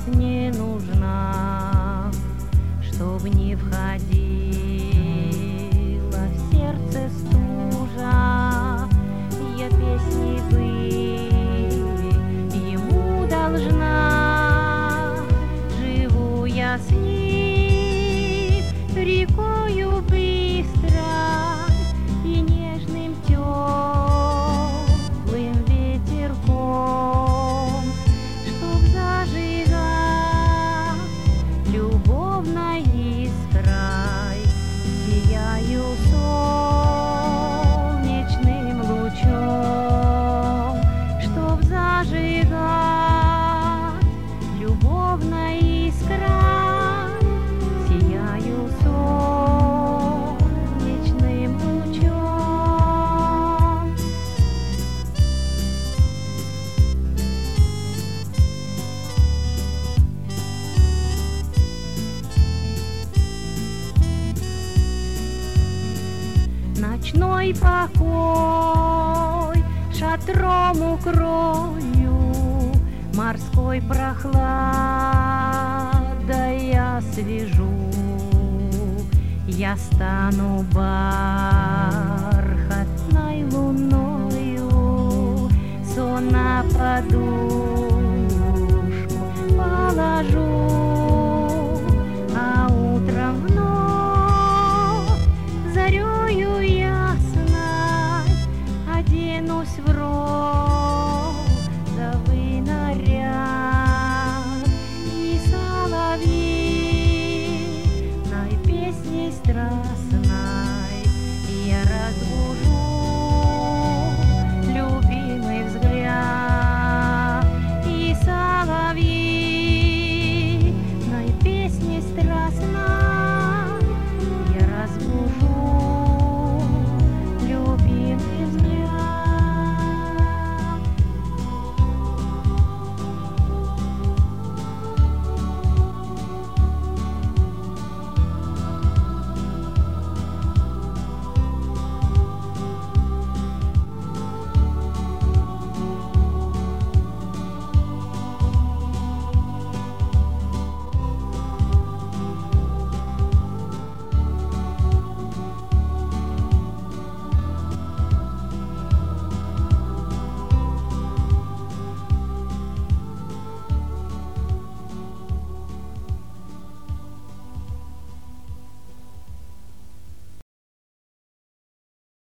радость не нужна, чтоб не входила в сердце стужа. Я песни быть ему должна, живу я с ним рекою быстро и нежным теплым ветерком, чтоб зажигать любовной искрой, сияю солнечным лучом, чтоб зажигать любовной искрой, сияю солнечным лучом. Ночной покой шатром укрою, морской прохладой я свяжу. Я стану бархатной луною, сон нападу